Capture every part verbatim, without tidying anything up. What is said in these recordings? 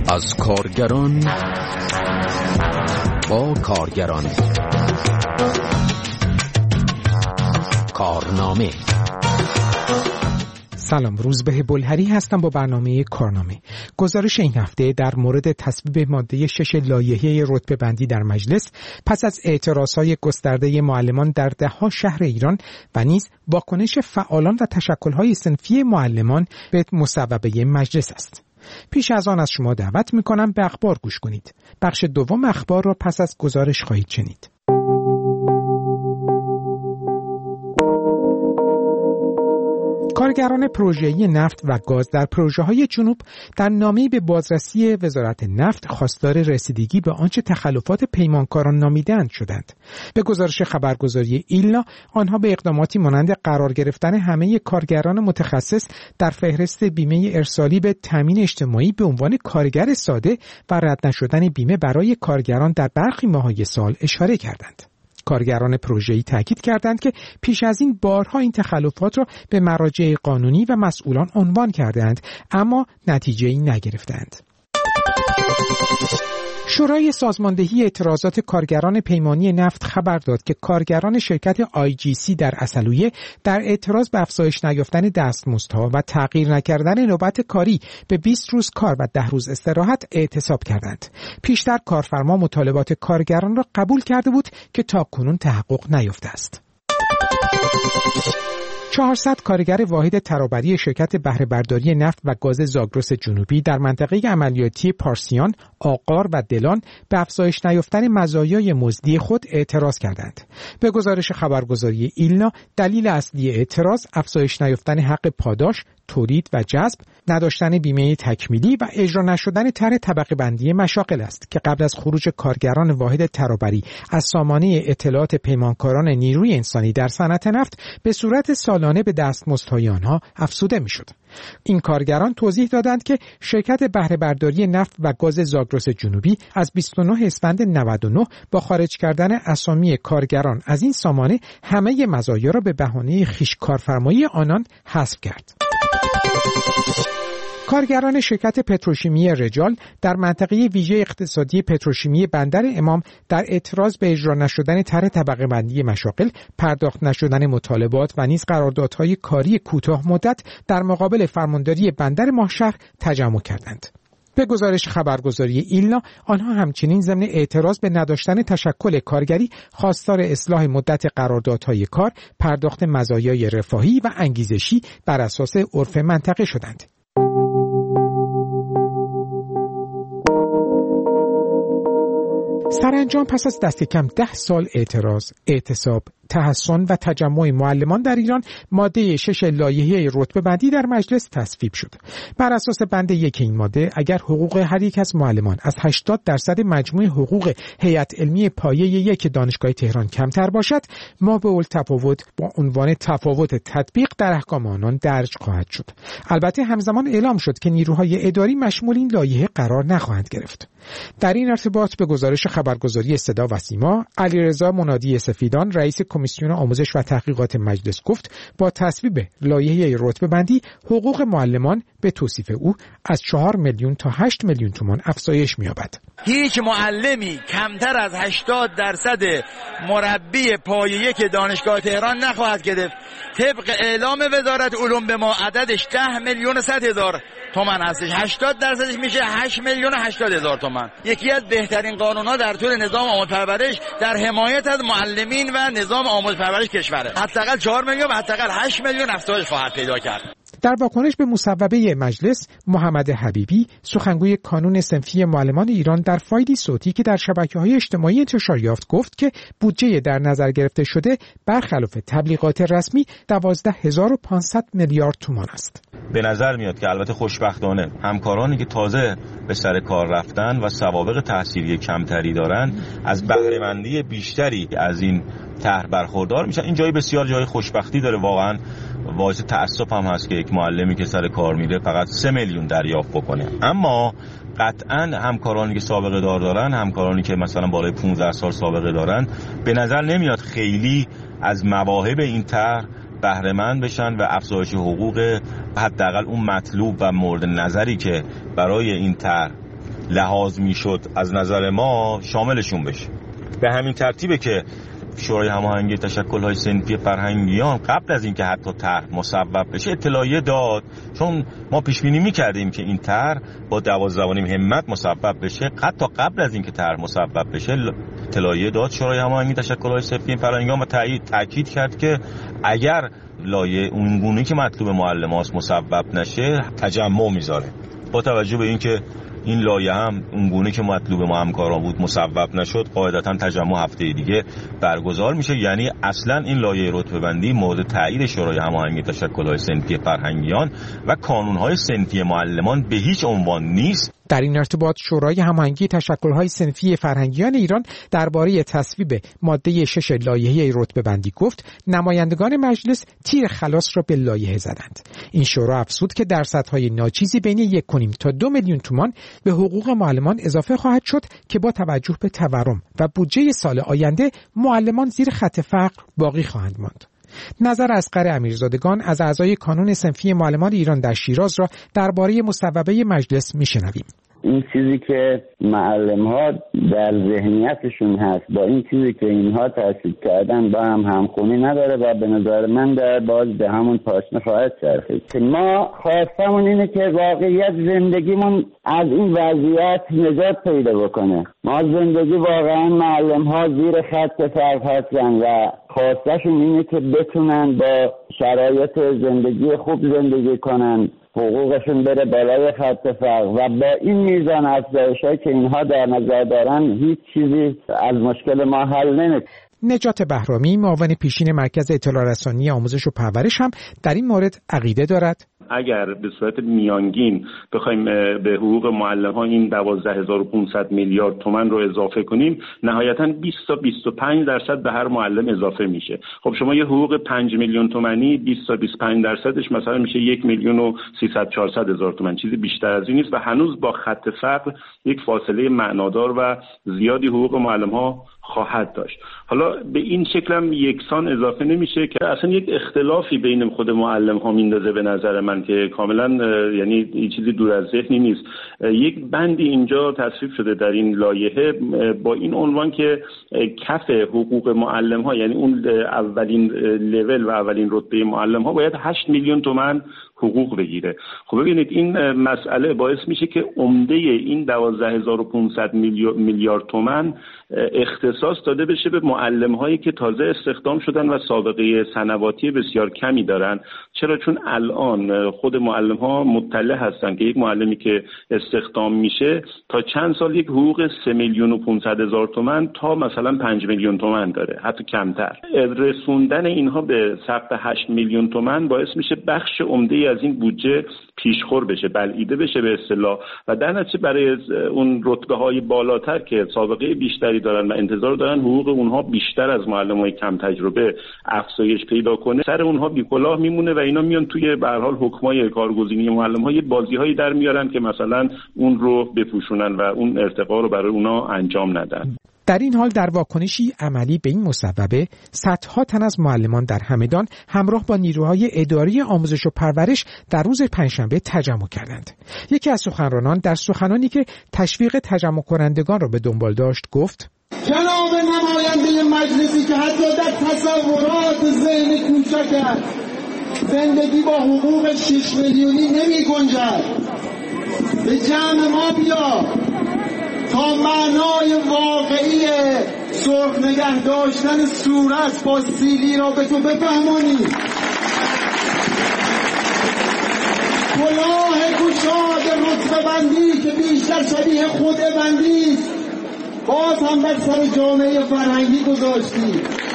از کارگران با کارگران. کارنامه. سلام، روزبه بلهری هستم با برنامه کارنامه. گزارش این هفته در مورد تصویب ماده شش لایحه رتبه‌بندی در مجلس پس از اعتراضهای گسترده معلمان در ده‌ها شهر ایران و نیز واکنش فعالان و تشکل‌های صنفی معلمان به مصوبه مجلس است. پیش از آن از شما دعوت می‌کنم به اخبار گوش کنید. بخش دوم اخبار را پس از گزارش خواهید شنید. کارگران پروژه‌ای نفت و گاز در پروژه‌های جنوب در نامه‌ای به بازرسی وزارت نفت خواستار رسیدگی به آنچه تخلفات پیمانکاران نامیده‌اند شدند. به گزارش خبرگزاری ایلنا، آنها به اقداماتی مانند قرار گرفتن همه کارگران متخصص در فهرست بیمه ارسالی به تامین اجتماعی به عنوان کارگر ساده و رد نشدن بیمه برای کارگران در برخی ماه‌های سال اشاره کردند. کارگران پروژه‌ای تاکید کردند که پیش از این بارها این تخلفات را به مراجع قانونی و مسئولان عنوان کردند، اما نتیجه‌ای نگرفتند. شورای سازماندهی اعتراضات کارگران پیمانی نفت خبر داد که کارگران شرکت آی جی سی در عسلویه در اعتراض به افزایش نیافتن دستمزدها و تغییر نکردن نوبت کاری به بیست روز کار و ده روز استراحت اعتصاب کردند. پیشتر کارفرما مطالبات کارگران را قبول کرده بود که تاکنون تحقق نیافته است. چهارصد کارگر واحد ترابری شرکت بهره برداری نفت و گاز زاگرس جنوبی در منطقه عملیاتی پارسیان، آقار و دلان به افزایش نیافتن مزایای مزدی خود اعتراض کردند. به گزارش خبرگزاری ایلنا، دلیل اصلی اعتراض افزایش نیافتن حق پاداش، تولید و جذب، نداشتن بیمه تکمیلی و اجرا نشدن طرح طبقه بندی مشاغل است که قبل از خروج کارگران واحد ترابری از سامانه اطلاعات پیمانکاران نیروی انسانی در صنعت نفت به صورت سالانه به دستمزدهای آنها افزوده میشد. این کارگران توضیح دادند که شرکت بهره برداری نفت و گاز زاگرس جنوبی از بیست و نه اسفند نود و نه با خارج کردن اسامی کارگران از این سامانه همه مزایا را به بهانه خویش کارفرمایی آنان حذف کرد. کارگران شرکت پتروشیمی رجال در منطقه ویژه اقتصادی پتروشیمی بندر امام در اعتراض به اجرا نشدن طرح طبقه بندی مشاغل، پرداخت نشدن مطالبات و نیز قراردادهای کاری کوتاه مدت در مقابل فرمانداری بندر ماهشهر تجمع کردند. به گزارش خبرگزاری ایلنا، آنها همچنین ضمن اعتراض به نداشتن تشکل کارگری خواستار اصلاح مدت قراردادهای کار، پرداخت مزایای رفاهی و انگیزشی بر اساس عرف منطقه شدند. سرانجام پس از دست کم ده سال اعتراض، اعتصاب، تحصن و تجمع معلمان در ایران، ماده شش لایحه رتبه‌بندی در مجلس تصویب شد. بر اساس بند یک این ماده، اگر حقوق هر یک از معلمان از هشتاد درصد مجموع حقوق هیئت علمی پایه یک دانشگاه تهران کمتر باشد، ما به التفاوت با عنوان تفاوت تطبیق در احکام آنان درج خواهد شد. البته همزمان اعلام شد که نیروهای اداری مشمول این لایحه قرار نخواهند گرفت. در این ارتباط به گزارش خبرگزاری صدا و سیما، علیرضا منادی سفیدان، رئیس کمیسیون آموزش و تحقیقات مجلس گفت با تصویب لایحه رتبه‌بندی حقوق معلمان به توصیف او از چهار میلیون تا هشت میلیون تومان افزایش می‌یابد. هیچ معلمی کمتر از هشتاد درصد مربی پایه یک دانشگاه تهران نخواهد گرفت. طبق اعلام وزارت علوم به ما عددش ده میلیون و صد هزار تومان هستش. هشتاد درصدش میشه هشت میلیون و هشتاد هزار تومان. یکی از بهترین قانون‌ها در طول نظام آموزش پرورش در حمایت از معلمین و نظام آموزش پرورش کشوره. حداقل چهار میلیون و حداقل هشت میلیون افزایش خواهد پیدا کرد. در واکنش به مصوبه مجلس، محمد حبیبی، سخنگوی کانون صنفی معلمان ایران، در فایلی صوتی که در شبکه‌های اجتماعی انتشار یافت گفت که بودجه در نظر گرفته شده برخلاف تبلیغات رسمی دوازده هزار و پانصد میلیارد تومان است. به نظر میاد که البته خوشبختانه همکارانی که تازه به سر کار رفتن و سوابق تحصیلی کمتری دارن از بهره‌مندی بیشتری از این طرح برخوردار میشن. این جای بسیار جای خوشبختی داره، واقعا باعث تأسف هم هست که یک معلمی که سر کار میره فقط سه میلیون دریافت بکنه. اما قطعاً همکارانی که سابقه دار دارن، همکارانی که مثلا بالای پانزده سال سابقه دارن، به نظر نمیاد خیلی از مواهب این طرح بهره مند بشن و افزایش حقوق حداقل اون مطلوب و مورد نظری که برای این طرح لحاظ میشد از نظر ما شاملشون بشه. به همین ترتیبه که شورای هماهنگی تشکل‌های صنفی فرهنگیان قبل از اینکه حتی طرح مصوب بشه اطلاعیه داد، چون ما پیش بینی می‌کردیم که این طرح با دوازده و نیم همت مصوب بشه. حتی قبل از اینکه طرح مصوب بشه اطلاعیه داد شورای هماهنگی تشکل‌های صنفی فرهنگیان و تایید تاکید کرد که اگر لایه اونگونه که مطلوب معلم‌هاست مصوب نشه تجمع میذاره. با توجه به اینکه این لایه هم اونگونه که مطلوب ما همکاران بود مصوب نشد، قاعدتاً تجمع هفته دیگه برگزار میشه. یعنی اصلا این لایه رتبه بندی مورد تایید شورای هماهنگی تشکل‌های صنفی فرهنگیان و کانون‌های صنفی معلمان به هیچ عنوان نیست. در این ارتباط شورای هماهنگی تشکل‌های صنفی فرهنگیان ایران درباره تصویب ماده شش لایحه رتبه‌بندی گفت نمایندگان مجلس تیر خلاص را به لایحه زدند. این شورا افزود که درصدهای ناچیزی بین یک و نیم تا دو میلیون تومان به حقوق معلمان اضافه خواهد شد که با توجه به تورم و بودجه سال آینده معلمان زیر خط فقر باقی خواهند ماند. نظر اصغر امیرزادگان از اعضای کانون صنفی معلمان ایران در شیراز را درباره مصوبه مجلس میشنویم. این چیزی که معلم‌ها در ذهنیتشون هست با این چیزی که اینها تصویب کردن با هم همخونی نداره و به نظر من در باز به همون پاشنه خواهد چرخید. ما خواستمون اینه که واقعیت زندگیمون از این وضعیت نجات پیدا بکنه. ما زندگی واقعا معلم‌ها زیر خط فقر هستن و خواستشون اینه که بتونن با شرایط زندگی خوب زندگی کنن، حقوقشون بره بالای خط فقر و با این میزان افزایش‌هایی که اینها در نظر دارن هیچ چیزی از مشکل ما حل نمیشه. نجات بهرامی معاون پیشین مرکز اطلاع رسانی آموزش و پرورش هم در این مورد عقیده دارد. اگر به صورت میانگین بخوایم به حقوق معلم‌ها این دوازده هزار و پانصد میلیارد تومان رو اضافه کنیم، نهایتاً بیست تا بیست و پنج درصد به هر معلم اضافه میشه. خب شما یه حقوق پنج میلیون تومانی بیست تا بیست و پنج درصدش مثلا میشه یک میلیون و سیصد چهارصد هزار تومان، چیزی بیشتر از این نیست و هنوز با خط فقر یک فاصله معنادار و زیادی حقوق معلم‌ها خواهد داشت. حالا به این شکل هم یکسان اضافه نمیشه که اصلا یک اختلافی بین خود معلم ها میندازه به نظر من که کاملا یعنی این چیزی دور از ذهنی نیست. یک بندی اینجا تصویب شده در این لایحه با این عنوان که کف حقوق معلم ها، یعنی اون اولین لول و اولین رتبه معلم ها باید هشت میلیون تومان حقوق بگیره. خب ببینید این مسئله باعث میشه که عمده این دوازده هزار و پانصد میلیارد تومان اختصاص داده بشه به معلم هایی که تازه استخدام شدن و سابقه سنواتی بسیار کمی دارن. چرا؟ چون الان خود معلم ها مطلع هستن که یک معلمی که استخدام میشه تا چند سال یک حقوق سه میلیون و پانصد هزار تومان تا مثلا پنج میلیون تومان داره، حتی کمتر. رسوندن اینها به سقف هشت میلیون تومان باعث میشه بخش عمده از این بودجه پیشخور بشه، بلعیده بشه به اصطلاح و در نتیجه برای اون رتبه های بالاتر که سابقه بیشتری دارن و انتظار دارن حقوق اونها بیشتر از معلمای کم تجربه افزایش پیدا کنه، سر اونها بی‌کلاه میمونه و اینا میان توی به هر حال حکمای کارگزینی معلم‌ها یه بازی‌هایی در میارن که مثلا اون رو بپوشونن و اون ارتقا رو برای اونها انجام ندن. در این حال در واکنشی عملی به این مصوبه صدها تن از معلمان در همدان همراه با نیروهای اداری آموزش و پرورش در روز پنجشنبه تجمع کردند. یکی از سخنرانان در سخنانی که تشویق تجمع کنندگان را به دنبال داشت گفت: جناب نماینده مجلسی که حتی در تصورات ذهن کوچک زندگی با حقوق شش میلیونی نمی گنجد، به جمع ما بیا تا معنای واقعی سرخ نگه داشتن صورت با سیلی را به تو بفهمانی. کلاه گشاد رتبه بندی که بیشتر شبیه خود بندی باز هم بر سر جامعه فرهنگی گذاشتی.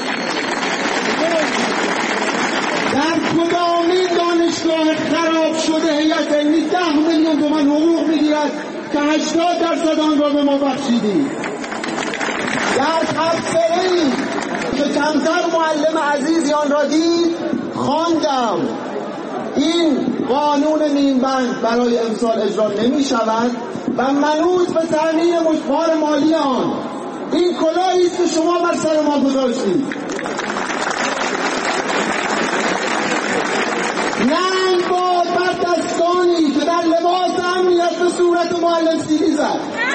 در کدامین دانشگاه خراب شده هیئت علمی ده میلیون تومان حقوق میگیرد که هشتاد درصد آن را به ما بخشیدی؟ در تبصره‌ای که کمتر معلم عزیزی آن را دید خواندم این قانون نیمبند برای امسال اجرا نمی شود و منوط به تأمین مجبور مالی آن. این کلاهی است که شما بر سر ما گذاشتید. ننگ باد بر دستانی که در لباس امنیت به صورت معلم سیلی زد.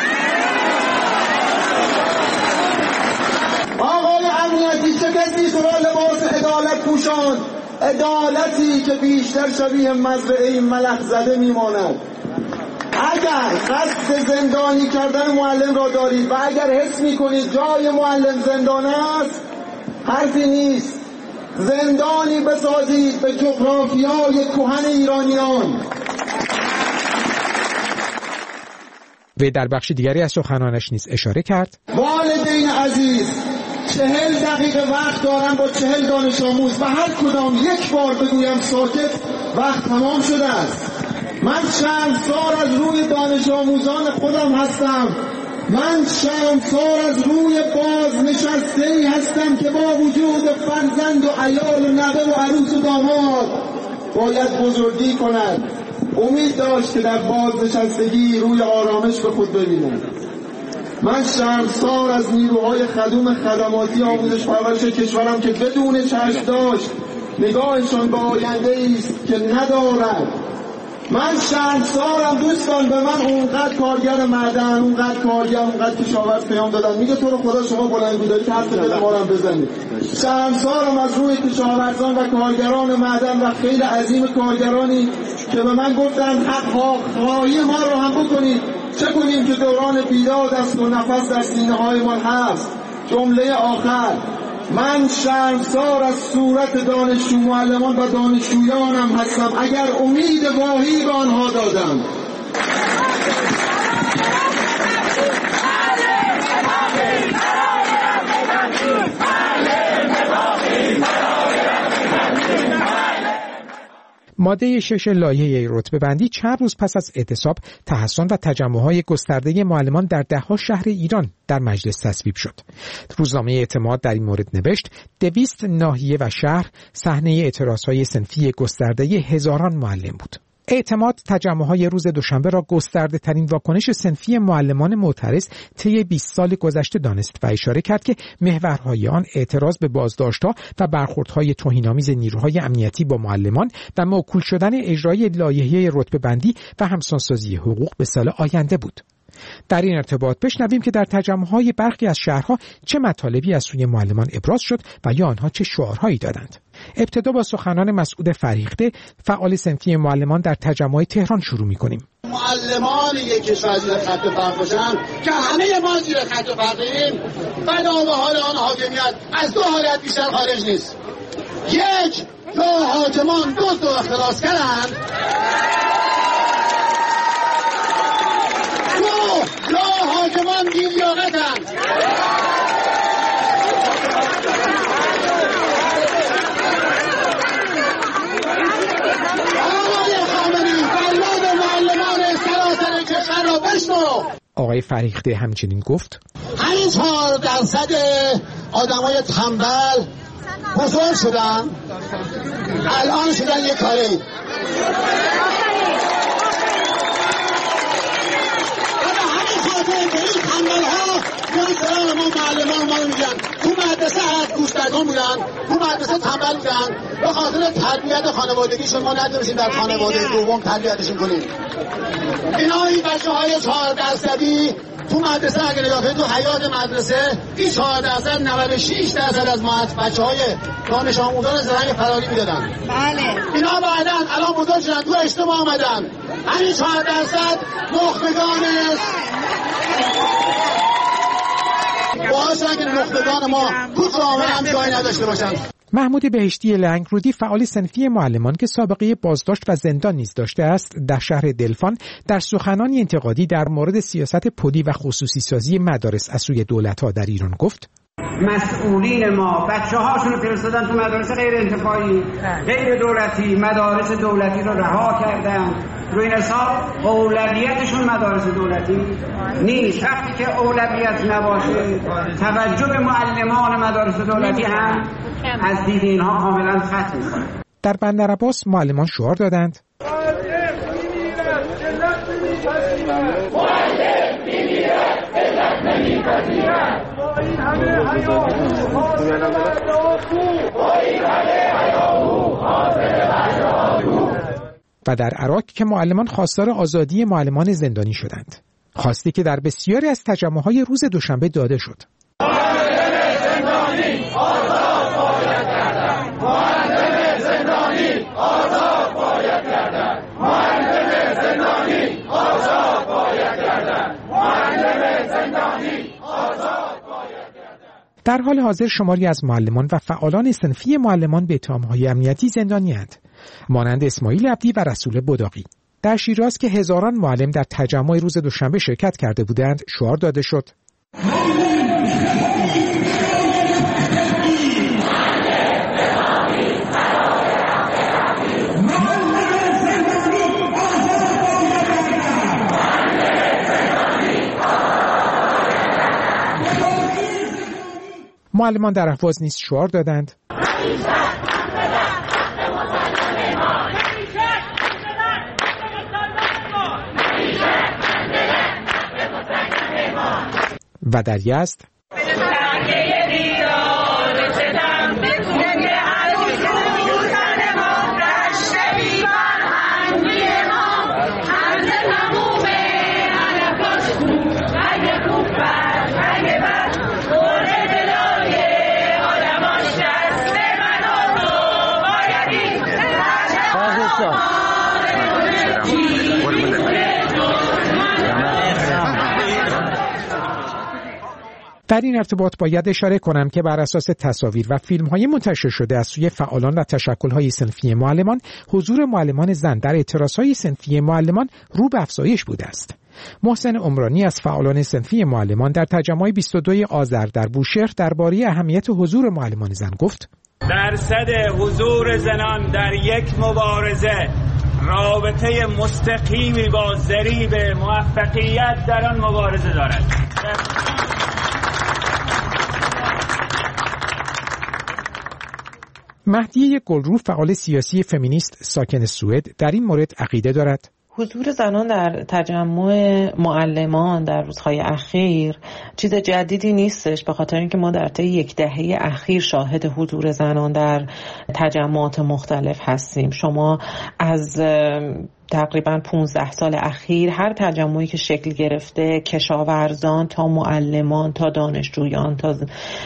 آقای امنیتی چه کسی تو را لباس عدالت پوشاند؟ عدالتی که بیشتر شبیه مزرعه این ملخ زده میماند. اگر قصد زندانی کردن معلم را دارید و اگر حس میکنید جای معلم زندان است، حرفی نیست. زندانی بسازید به جغرافیای کهن ایرانیان. و در بخش دیگری از سخنانش نیز اشاره کرد: والدین عزیز، چهل دقیقه وقت دارم با چهل دانش آموز و هر کدام یک بار بگویم ساکت، وقت تمام شده است. من شرمسار از روی دانش آموزان خودم هستم. من شرمسار از روی بازنشسته‌ای هستم که با وجود فرزند و عیال و نوه و عروس و داماد باید بزرگی کند. امید داشت که در بازنشستگی روی آرامش به خود ببیند. من شرمسار از نیروهای خدوم خدماتی آموزش پرورش کشورم که بدون چشم داشت نگاهشان به آینده است که ندارد. من شرمسارم دوستان، به من اونقدر کارگر معدن، اونقدر کارگر، اونقدر کشاورز پیام دادن، میگه تو رو خدا شما بلندگو داری که حرف دل ما رو بزنید. شرمسارم از روی کشاورزان و کارگران معدن و خیلی عظیم کارگرانی که به من گفتن حق خواهی ما رو هم بکنید. چه کنیم که دوران بیداد است و نفس در سینه های ما هست. جمله آخر، من شرمسار از صورت دانشجو معلمان و دانشجویانم هستم اگر امید واهی به آنها دادم. ماده شش لایحه رتبه بندی چند روز پس از اعتصاب، تحصن و تجمع‌های گسترده معلمان در ده‌ها شهر ایران در مجلس تصویب شد. روزنامه اعتماد در این مورد نوشت: دویست ناحیه و شهر صحنه اعتراضهای صنفی گسترده هزاران معلم بود. اعتماد تجمع‌های روز دوشنبه را گسترده ترین واکنش صنفی معلمان معترض طی بیست سال گذشته دانست و اشاره کرد که محورهای آن اعتراض به بازداشت‌ها و برخوردهای توهین‌آمیز نیروهای امنیتی با معلمان و موکول شدن اجرای لایحه رتبه‌بندی و همسانسازی حقوق به سال آینده بود. در این ارتباط بشنویم که در تجمع‌های برخی از شهرها چه مطالبی از سوی معلمان ابراز شد و یا آنها چه شعارهایی دادند. ابتدا با سخنان مسعود فریخته، فعال صنفی معلمان در تجمع تهران شروع می‌کنیم. معلمان یک کشور زیر خط فقر باشن که همه ما زیر خط فقریم، بنا به حال آن حاکمیت از دو حالت بیشتر خارج نیست. یک، یا حاکمان دزد و اختلاسگرند، دو، یا حاکمان بی‌لیاقتند. آقای فریخته همچنین گفت: همین چهار درصد آدمای تنبل بزرگ شدن، الان شدن یک کاره. همین خاطر به این تنبل ها میان سران ما معلمان ما رو میگن تو مدرسه هست گوشتگان بودن، تو مدرسه تنبل بودن، به خاطر تربیت خانوادگیشون ما نداریم در خانواده دوم تربیتشون کنیم. اینا این بچه های چهار درصدی تو مدرسه اگر نگاه کنید تو حیات مدرسه این چهار درصد نود و شش درصد از ما بچه های دانش آموزان زرنگ فراری میدادن. بله. اینا بعدن الان بزرگ شدن تو اجتماع آمدن. همین چهار درصد نخبگان باعثن که نخبگان ما تو جامعه هم جایی نداشته باشن. محمود بهشتی لنگرودی، فعال صنفی معلمان که سابقه بازداشت و زندان نیز داشته است، در شهر دلفان در سخنانی انتقادی در مورد سیاست پلی و خصوصی سازی مدارس از سوی دولت‌ها در ایران گفت: مسئولین ما بچه هاشون رو فرستادن تو مدارس غیر انتفاعی، غیر دولتی، مدارس دولتی رو رها کردن. روی این حساب اولویتشون مدارس دولتی نیست. وقتی که اولویت نباشه توجه به معلمان مدارس دولتی هم از دید اینها کاملا ختم می‌کنه. در بندر عباس معلمان شعار دادند: و در عراق که معلمان خواستار آزادی معلمان زندانی شدند، خواستی که در بسیاری از تجمع‌های روز دوشنبه داده شد. زندانی آزاد باید کردن. معلم زندانی آزاد باید کردن. معلم زندانی آزاد باید کردن. معلم زندانی آزاد باید کردن. در حال حاضر شماری از معلمان و فعالان صنفی معلمان به اتهام‌های امنیتی زندانی‌اند، مانند اسماعیل عبدی و رسول بداقی. در شیراز که هزاران معلم در تجمع روز دوشنبه شرکت کرده بودند، شعار داده شد: معلمان در اهواز نیز شعار دادند: و در یزد در این ارتباط باید اشاره کنم که بر اساس تصاویر و فیلم‌های منتشر شده از سوی فعالان و تشکل‌های صنفی معلمان، حضور معلمان زن در اعتراضهای صنفی معلمان رو به افزایش بوده است. محسن عمرانی از فعالان صنفی معلمان در تجمع بیست و دوم آذر در بوشهر درباره اهمیت حضور معلمان زن گفت: درصد حضور زنان در یک مبارزه رابطه مستقیمی با ضریب موفقیت در آن مبارزه دارد. مهدیه گلرو، فعال سیاسی فمینیست ساکن سوئد، در این مورد عقیده دارد: حضور زنان در تجمع معلمان در روزهای اخیر چیز جدیدی نیستش، به خاطر اینکه ما در طی یک دهه اخیر شاهد حضور زنان در تجمعات مختلف هستیم. شما از تقریبا پانزده سال اخیر هر تجمعی که شکل گرفته، کشاورزان تا معلمان تا دانشجویان تا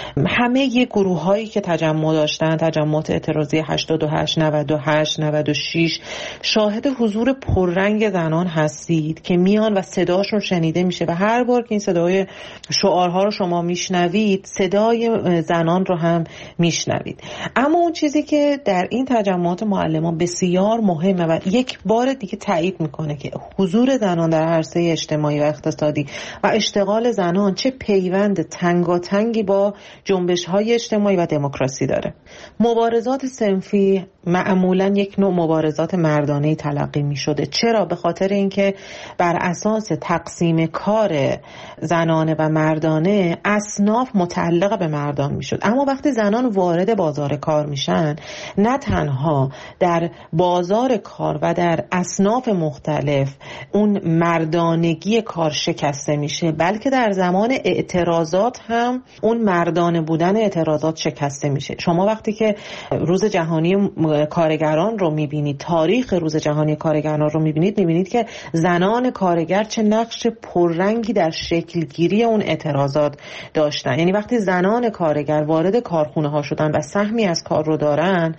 همه ی گروه هایی که تجمع داشتن، تجمعات اعتراضی هشتاد و هشت، نود و هشت، نود و شش، شاهد حضور پررنگ زنان هستید که میان و صداشون شنیده میشه و هر بار که این صدای شعارها رو شما میشنوید، صدای زنان رو هم میشنوید. اما اون چیزی که در این تجمعات معلمان بسیار مهمه و یک بار دیگه تایید میکنه که حضور زنان در عرصه اجتماعی و اقتصادی و اشتغال زنان چه پیوند تنگاتنگی با جنبش‌های اجتماعی و دموکراسی داره. مبارزات صنفی معمولاً یک نوع مبارزات مردانه‌ای تلقی می‌شده. چرا؟ به خاطر اینکه بر اساس تقسیم کار زنانه و مردانه اصناف متعلق به مردان می‌شد. اما وقتی زنان وارد بازار کار میشن، نه تنها در بازار کار و در اصناف مختلف اون مردانگی کار شکسته میشه، بلکه در زمان اعتراضات هم اون مردانه بودن اعتراضات شکسته میشه. شما وقتی که روز جهانی کارگران رو میبینید، تاریخ روز جهانی کارگران رو میبینید، میبینید که زنان کارگر چه نقش پررنگی در شکلگیری اون اعتراضات داشتن. یعنی وقتی زنان کارگر وارد کارخونه ها شدن و سهمی از کار رو دارن،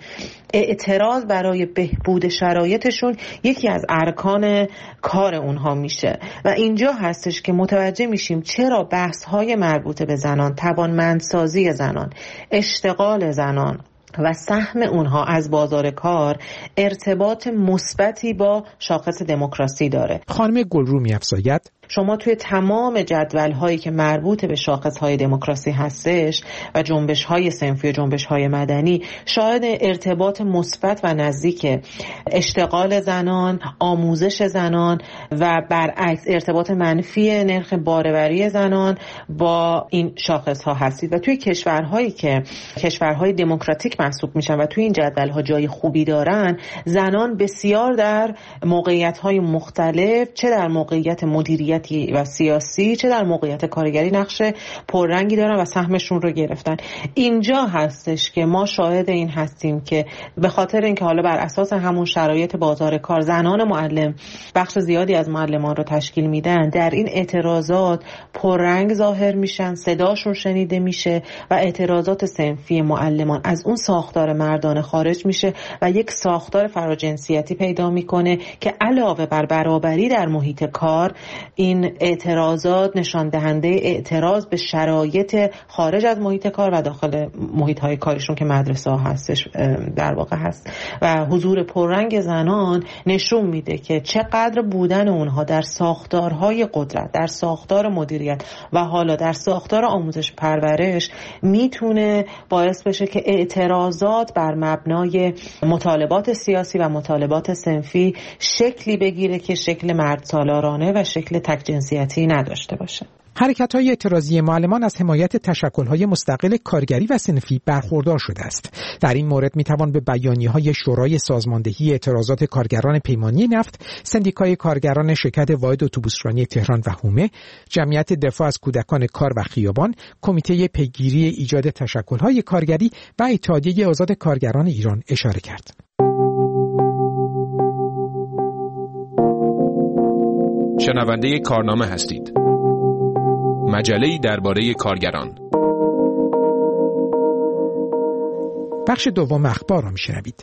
اعتراض برای بهبود شرایطشون یکی از ارکان کار اونها میشه و اینجا هستش که متوجه میشیم چرا بحث‌های مربوط به زنان، توانمندسازی زنان، اشتغال زنان و سهم اونها از بازار کار ارتباط مثبتی با شاخص دموکراسی داره. خانم گلرو می‌افزاید: شما توی تمام جدول‌هایی که مربوط به شاخص‌های دموکراسی هستش و جنبش‌های صنفی و جنبش‌های مدنی، شاهد ارتباط مثبت و نزدیک اشتغال زنان، آموزش زنان و برعکس ارتباط منفی نرخ باره‌وری زنان با این شاخص‌ها هستید. و توی کشورهایی که کشورهای دموکراتیک محسوب میشن و توی این جدول‌ها جای خوبی دارن، زنان بسیار در موقعیت‌های مختلف، چه در موقعیت مدیریت سیاستی و سیاسی چه در موقعیت کارگری نقش پررنگی دارن و سهمشون رو گرفتن. اینجا هستش که ما شاهد این هستیم که به خاطر اینکه حالا بر اساس همون شرایط بازار کار زنان معلم بخش زیادی از معلمان رو تشکیل میدن، در این اعتراضات پررنگ ظاهر میشن، صداشون شنیده میشه و اعتراضات صنفی معلمان از اون ساختار مردانه خارج میشه و یک ساختار فراجنسیتی پیدا میکنه که علاوه بر برابری در محیط کار، این اعتراضات نشان دهنده اعتراض به شرایط خارج از محیط کار و داخل محیط های کاریشون که مدرسه ها هستش در واقع هست و حضور پررنگ زنان نشون میده که چقدر بودن اونها در ساختارهای قدرت، در ساختار مدیریت و حالا در ساختار آموزش پرورش میتونه باعث بشه که اعتراضات بر مبنای مطالبات سیاسی و مطالبات صنفی شکلی بگیره که شکل مرد سالارانه و شکل تک جنسیتی نداشته باشه. حرکت‌های اعتراضی معلمان از حمایت تشکل‌های مستقل کارگری و صنفی برخوردار شده است. در این مورد می‌توان به بیانیه‌های شورای سازماندهی اعتراضات کارگران پیمانی نفت، سندیکای کارگران شرکت واحد اتوبوسرانی تهران و هومه، جمعیت دفاع از کودکان کار و خیابان، کمیته پیگیری ایجاد تشکل‌های کارگری و اتحادیه آزاد کارگران ایران اشاره کرد. شنونده کارنامه هستید. مجله‌ای درباره کارگران. بخش دوم اخبار را میشنوید.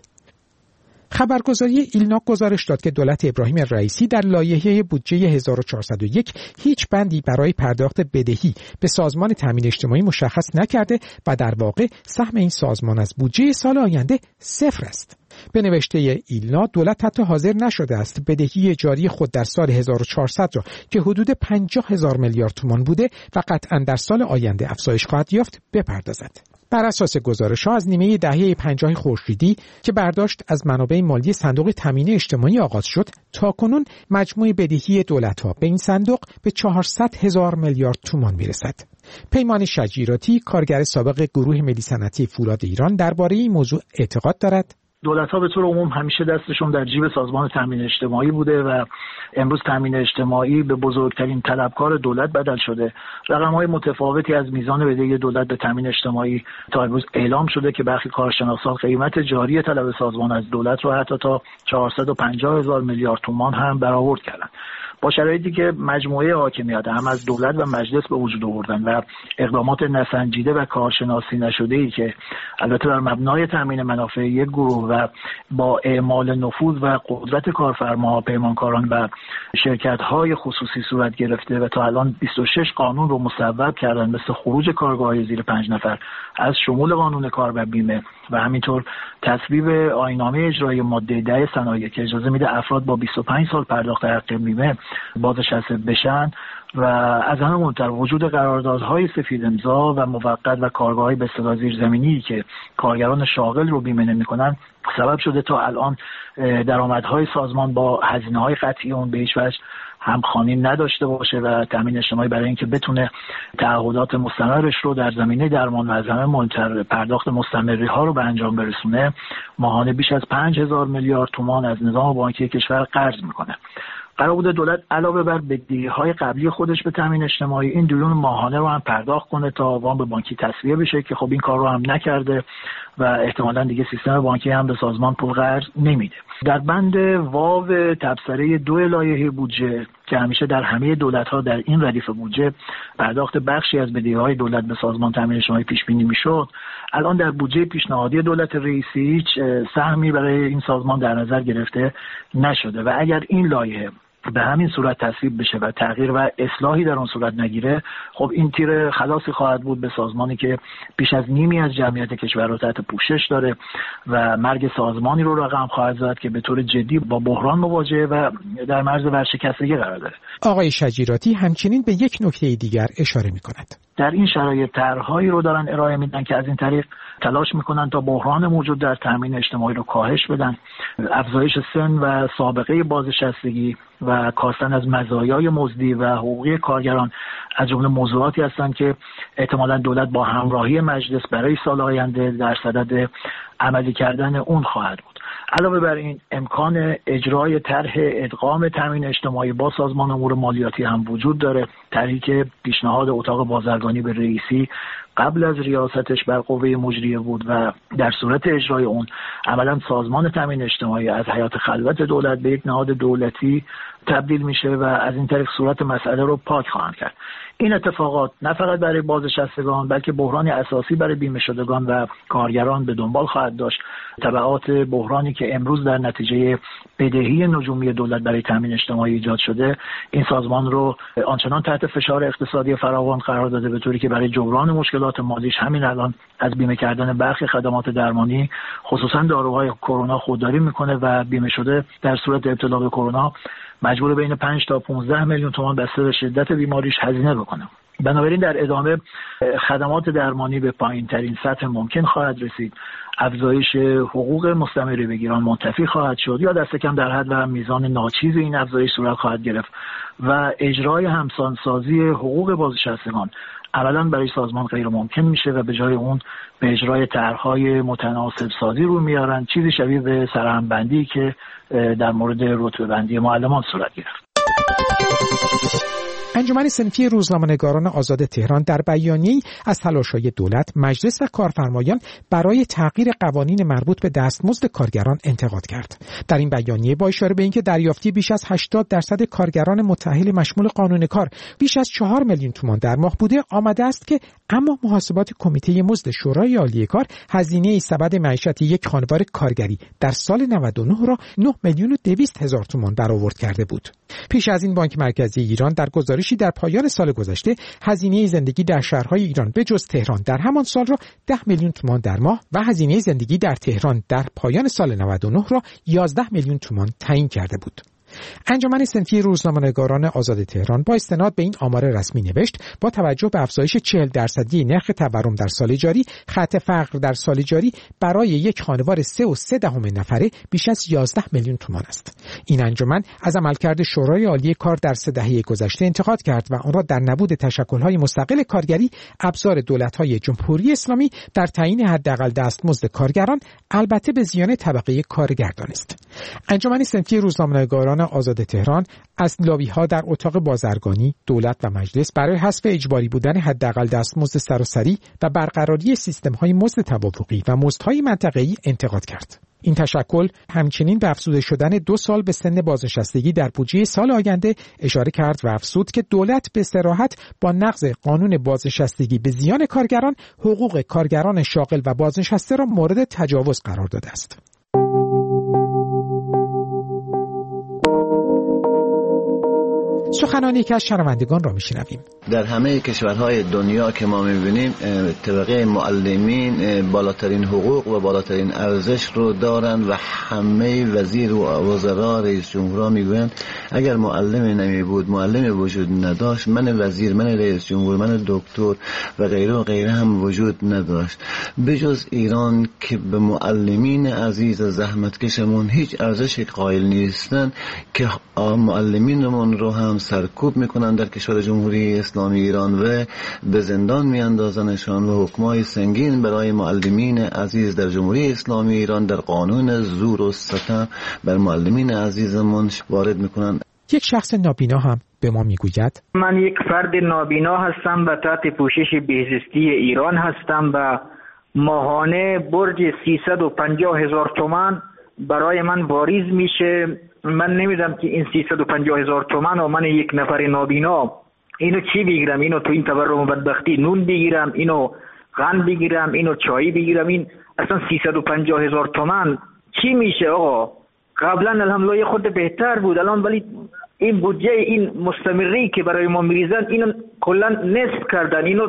خبرگزاری ایلنا گزارش داد که دولت ابراهیم رئیسی در لایحه بودجه هزار و چهارصد و یک هیچ بندی برای پرداخت بدهی به سازمان تامین اجتماعی مشخص نکرده و در واقع سهم این سازمان از بودجه سال آینده صفر است. به نوشته ایلنا دولت حتی حاضر نشده است بدهی جاری خود در سال هزار و چهارصد را که حدود پنجاه هزار میلیارد تومان بوده و قطعاً در سال آینده افزایش خواهد یافت بپردازد. بر اساس گزارش‌ها از نیمه دهه پنجاه خورشیدی که برداشت از منابع مالی صندوق تامین اجتماعی آغاز شد، تاکنون مجموع بدهی دولت‌ها به این صندوق به چهارصد هزار میلیارد تومان میرسد. پیمان شجیراتی، کارگر سابق گروه ملی صنعتی فولاد ایران، درباره این موضوع اعتقاد دارد. دولت‌ها به طور عموم همیشه دستشون در جیب سازمان تامین اجتماعی بوده و امروز تامین اجتماعی به بزرگترین طلبکار دولت بدل شده. رقم‌های متفاوتی از میزان بدهی دولت به تامین اجتماعی تا امروز اعلام شده که برخی کارشناسان قیمت جاری طلب سازمان از دولت رو حتی تا چهارصد و پنجاه هزار میلیارد تومان هم برآورد کردند. با شرایطی که مجموعه حاکمیت هم از دولت و مجلس به وجود آوردن و اقدامات نسنجیده و کارشناسی نشده‌ای که البته بر مبنای تامین منافع یک گروه و با اعمال نفوذ و قدرت کارفرما، پیمانکاران و شرکت‌های خصوصی صورت گرفته و تا الان بیست و شش قانون رو مصوب کردن، مثل خروج کارگاه‌های زیر پنج نفر از شمول قانون کار و بیمه و همینطور تصویب آیین‌نامه اجرایی ماده ده صنایع که اجازه میده افراد با بیست و پنج سال پرداخت حق بیمه بازنشسته بشن و از همه مهمتر وجود قراردادهای سفید امضا و موقت و کارگاه‌های به اصطلاح زیرزمینی که کارگران شاغل رو بیمه نمی‌کنن سبب شده تا الان درآمدهای سازمان با هزینه‌های قطعی اون به هیچ وجه همخوانی نداشته باشه و تامین اجتماعی برای اینکه بتونه تعهدات مستمرش رو در زمینه درمان و از همه مهمتر پرداخت مستمری ها رو به انجام برسونه ماهانه بیش از پنج هزار میلیارد تومان از نظام بانکی کشور قرض میکنه. قرار بوده دولت علاوه بر بدهی‌های قبلی خودش به تامین اجتماعی این دیون ماهانه رو هم پرداخت کنه تا وام به بانکی تسویه بشه که خب این کار رو هم نکرده و احتمالاً دیگه سیستم بانکی هم به سازمان پول قرض نمیده. در بند واو تبصره دو لایحه بودجه که همیشه در همه دولت‌ها در این ردیف بودجه پرداخت بخشی از بدهی‌های دولت به سازمان تامین اجتماعی پیش بینی می‌شد، الان در بودجه پیشنهادی دولت رئیسی هیچ سهمی برای این سازمان در نظر گرفته نشده و اگر این لایحه به همین صورت تصویب بشه و تغییر و اصلاحی در اون صورت نگیره، خب این تیر خلاصی خواهد بود به سازمانی که بیش از نیمی از جمعیت کشور رو تحت پوشش داره و مرگ سازمانی رو رقم خواهد زد که به طور جدی با بحران مواجهه و در مرز ورشکستگی قرار داره. آقای شجیراتی همچنین به یک نکته دیگر اشاره می‌کند. در این شرایط طرح‌هایی رو دارن ارائه میدن که از این طریق تلاش میکنن تا بحران موجود در تامین اجتماعی رو کاهش بدن، افزایش سن و سابقه بازنشستگی و کاستن از مزایای مزدی و حقوقی کارگران از جمله موضوعاتی هستند که احتمالاً دولت با همراهی مجلس برای سال آینده در صدد عملی کردن اون خواهد بود. علاوه بر این امکان اجرای طرح ادغام تامین اجتماعی با سازمان امور مالیاتی هم وجود داره. طرحی که پیشنهاد اتاق بازرگانی به رئیسی قبل از ریاستش بر قوه مجریه بود و در صورت اجرای اون عملا سازمان تامین اجتماعی از حیات خلوت دولت به یک نهاد دولتی تبدیل میشه و از این طریق صورت مسئله رو پاک خواهند کرد. این اتفاقات نه فقط برای بازنشستگان بلکه بحرانی اساسی برای بیمه شدگان و کارگران به دنبال خواهد داشت. تبعات بحرانی که امروز در نتیجه بدهی نجومی دولت برای تامین اجتماعی ایجاد شده این سازمان رو آنچنان تحت فشار اقتصادی فراوان قرار داده به طوری که برای جبران مشکلات مالیش همین الان از بیمه کردن برخی خدمات درمانی خصوصا داروهای کرونا خودداری میکنه و بیمه شده در صورت ابتلا به کرونا مجبور بین پنج تا پانزده میلیون تومان بسته به شدت بیماریش هزینه بکنه. بنابراین در ادامه خدمات درمانی به پایین ترین سطح ممکن خواهد رسید، افزایش حقوق مستمر بگیران منتفی خواهد شد یا دست کم در حد و میزان ناچیز این افزایش صورت خواهد گرفت و اجرای همسانسازی حقوق بازنشستگان عملاً برای سازمان غیر ممکن میشه و به جای اون به اجرای طرح‌های متناسب سازی رو میارن، چیزی شبیه به سرهمبندی که در مورد رتبه بندی معلمان صورت گرفت. انجمن صنفی روزنامه‌نگاران آزاد تهران در بیانیه‌ای از تلاش‌های دولت، مجلس و کارفرمایان برای تغییر قوانین مربوط به دستمزد کارگران انتقاد کرد. در این بیانیه با اشاره به اینکه دریافتی بیش از هشتاد درصد کارگران متأهل مشمول قانون کار بیش از چهار میلیون تومان در ماه بوده، آمده است که اما محاسبات کمیته مزد شورای عالی کار هزینه سبد معیشت یک خانوار کارگری در سال نود و نه را نه میلیون و دویست هزار تومان برآورد کرده بود. پیش از این بانک مرکزی ایران در گزارشی در پایان سال گذشته هزینه زندگی در شهرهای ایران به جز تهران در همان سال را ده میلیون تومان در ماه و هزینه زندگی در تهران در پایان سال نود و نه را یازده میلیون تومان تعیین کرده بود. انجمن صنفی روزنامه‌نگاران آزاد تهران با استناد به این آمار رسمی نوشت: با توجه به افزایش چهل درصدی نرخ تورم در سال جاری، خط فقر در سال جاری برای یک خانوار سه و سه دهم نفره بیش از یازده میلیون تومان است. این انجمن از عملکرد شورای عالی کار در سه دهه گذشته انتقاد کرد و آن را در نبود تشکل‌های مستقل کارگری، ابزار دولت‌های جمهوری اسلامی در تعیین حداقل دستمزد کارگران، البته به زیان طبقه کارگر دانست. انجمن صنفی روزنامه‌نگاران آزاد تهران از لابی‌ها در اتاق بازرگانی، دولت و مجلس برای حذف اجباری بودن حداقل دستمزد سراسری و برقراری سیستم‌های مزد توافقی و مزدهای منطقه‌ای انتقاد کرد. این تشکل همچنین به افزوده شدن دو سال به سن بازنشستگی در بودجه سال آینده اشاره کرد و افزود که دولت به صراحت با نقض قانون بازنشستگی به زیان کارگران، حقوق کارگران شاغل و بازنشسته را مورد تجاوز قرار داده است. سخنان یکی از شنوندگان را میشنویم. در همه کشورهای دنیا که ما میبینیم طبقه معلمین بالاترین حقوق و بالاترین ارزش رو دارن و همه وزیر و وزرا رئیس جمهورا میگویند اگر معلم نمی بود، معلم وجود نداشت، من وزیر، من رئیس جمهور، من دکتر و غیره و غیره هم وجود نداشت. بجز ایران که به معلمین عزیز زحمتکشمون هیچ ارزشی قائل نیستن که معلمینمون رو هم سرکوب میکنن در کشور جمهوری اسلامی ایران و به زندان میاندازنشان و حکمای سنگین برای معلمین عزیز در جمهوری اسلامی ایران در قانون زور و ستم بر معلمین عزیزمون وارد میکنن. یک شخص نابینا هم به ما میگوید: من یک فرد نابینا هستم و تحت پوشش بهزیستی ایران هستم و ماهانه برج سیصد و پنجاه هزار تومان برای من واریز میشه. من نمیدونم که این سیصد و پنجاه هزار تومان و من یک نفر نابینا اینو چی بگیرم؟ اینو تو این تورم و بدبختی نون بگیرم، اینو قند بگیرم، اینو چای بگیرم؟ این اصلا سیصد و پنجاه هزار تومان چی میشه آقا؟ قبلا الحمدلله خود بهتر بود، الان ولی این بودجه این مستمری که برای ما میریزن اینو کلا نصف کردن، اینو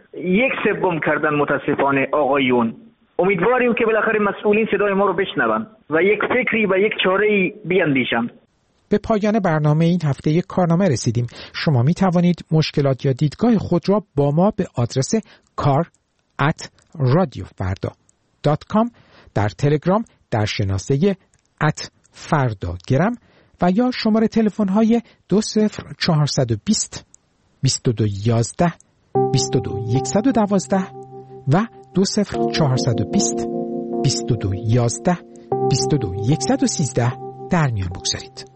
یک سوم کردن متاسفانه آقایون. امیدواریم که بالاخره مسئولین صدای ما رو بشنون و یک فکری و یک چاره‌ای بیاندیشند. به پایان برنامه این هفته یک کارنامه رسیدیم. شما می توانید مشکلات یا دیدگاه خود را با ما به آدرس کار ات رادیو فردا دات کام در تلگرام در شناسه ات فردا گرم و یا شماره تلفن های دو صفر چهارصد و بیست بیست و دو یازده بیست و دو صد و دوازده و دو صفر چهارصد و بیست بیست و دو یازده بیست و دو صفر یک یک سه در میان بگذارید.